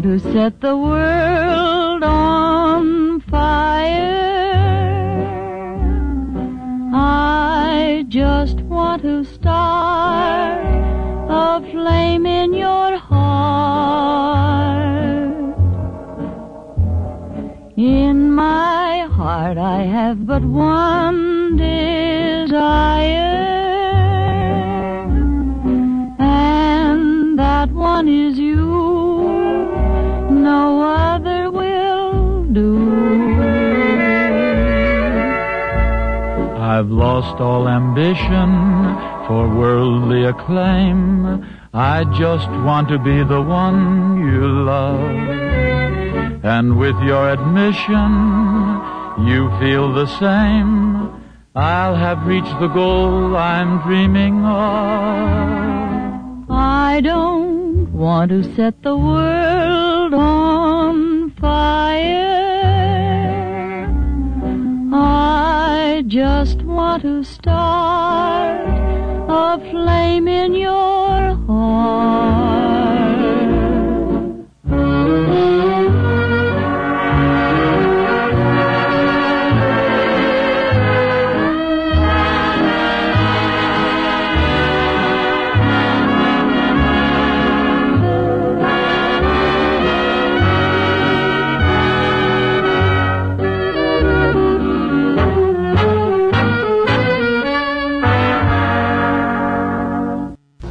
want to set the world on fire. I just want to start a flame in your heart. In my heart I have but one desire, and that one is you. No other will do. I've lost all ambition for worldly acclaim. I just want to be the one you love. And with your admission, you feel the same. I'll have reached the goal I'm dreaming of. I don't want to set the world on fire. I just want to start a flame in your